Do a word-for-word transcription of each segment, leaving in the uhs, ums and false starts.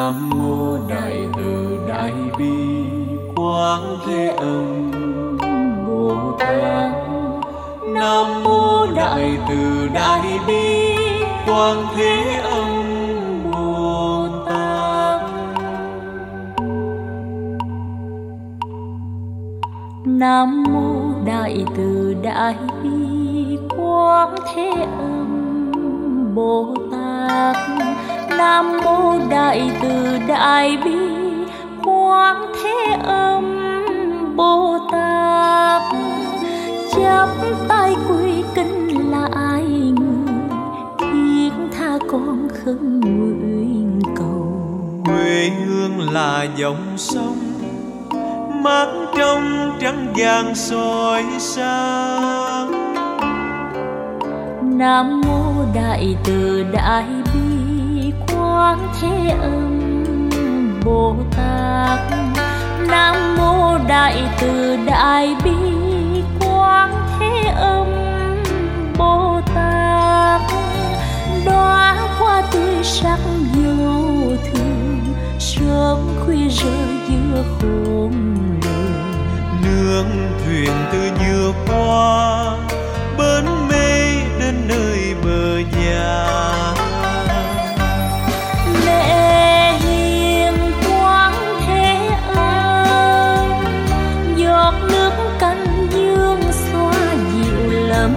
Nam mô Đại Từ Đại Bi Quán Thế Âm Bồ Tát. Nam mô Đại Từ Đại Bi Quán Thế Âm Bồ Tát. Nam mô Đại Từ Đại Bi Quán Thế Âm Bồ Tát. Nam mô Đại Từ Đại Bi Quán Thế Âm Bồ Tát. Chắp tay quy kính lại người, thiết tha con khấn nguyện cầu. Quê hương là dòng sông mát trong trắng vàng soi sáng. Nam mô Đại Từ Đại Bi Quán Thế Âm Bồ Tát. Nam mô Đại Từ Đại Bi Quán Thế Âm Bồ Tát. Đóa hoa tươi sắc vô thường, sớm khuya rơi giữa khôn lường. Nương thuyền từ nhựa qua bến mê đến nơi bờ già. Mẹ hiền Quán Thế Âm, giọt nước canh dương xoa dịu lầm.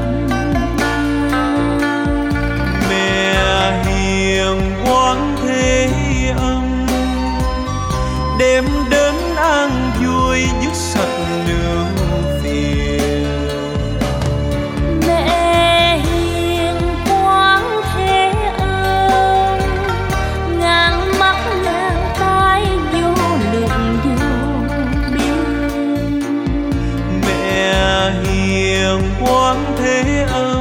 Mẹ hiền Quán Thế Âm, đem đến an vui dứt sạch nương phiền. Mẹ hiền Quán Thế Âm, ngàn mắt ngàn tai vô lượng vô biên. Mẹ hiền Quán Thế Âm,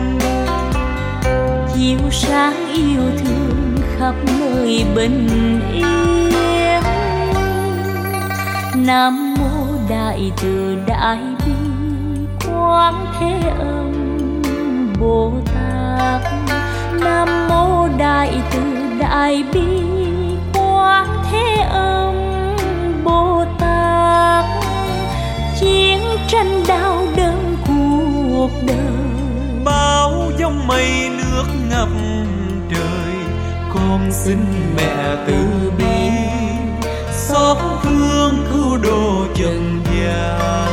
Chiếu sáng yêu thương khắp nơi bình yên. Nam mô Đại Từ Đại Bi Quán Thế Âm Bồ Tát. Nam mô Đại Từ Đại Bi Quán Thế Âm Bồ Tát. Chiến tranh đau đớn cuộc đời, bao giông mây nước ngập trời, con xin mẹ từ bi xót thương cứu độ trần gian.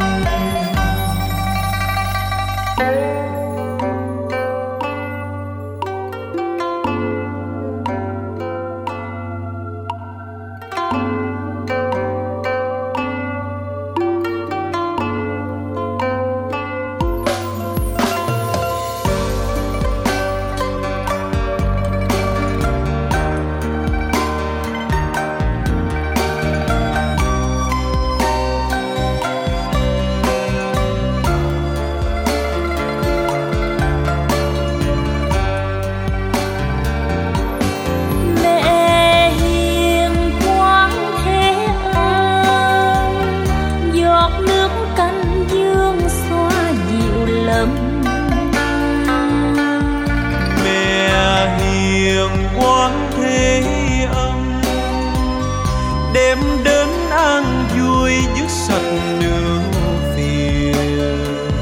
Quán Thế Âm, đem đến an vui dứt sạch nương phiền.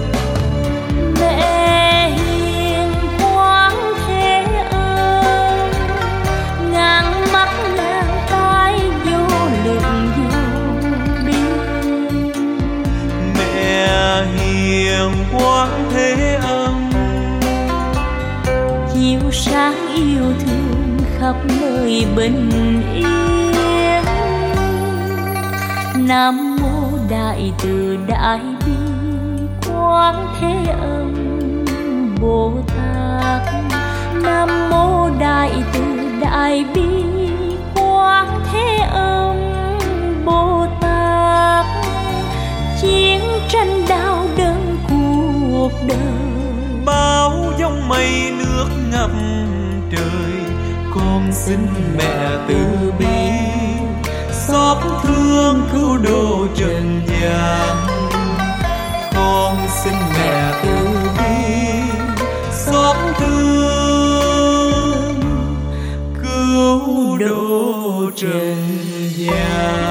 Mẹ hiền Quán Thế Âm, ngàn mắt ngàn tai vô lượng vô biên. Mẹ hiền Quán Thế Âm, chiếu sáng yêu thương khắp nơi bình yên. Nam mô Đại Từ Đại Bi Quán Thế Âm Bồ Tát. Nam mô Đại Từ Đại Bi Quán Thế Âm Bồ Tát. Chiến tranh đau đớn cuộc đời, bao giông mây nước ngập trời, con xin mẹ từ bi xót thương cứu độ trần gian. Con xin mẹ từ bi xót thương cứu độ trần gian.